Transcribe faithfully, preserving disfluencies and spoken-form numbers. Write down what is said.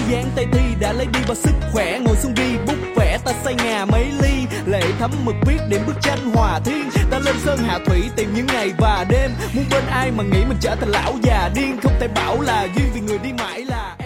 dáng tay thi đã lấy đi bao sức khỏe. Ngồi xuống ghi bút vẽ ta xây nhà mấy ly, lệ thấm mực viết điểm bức tranh hòa thiên. Ta lên sơn hạ thủy tìm những ngày và đêm, muốn bên ai mà nghĩ mình trở thành lão già điên. Không thể bảo là duyên vì người đi mãi là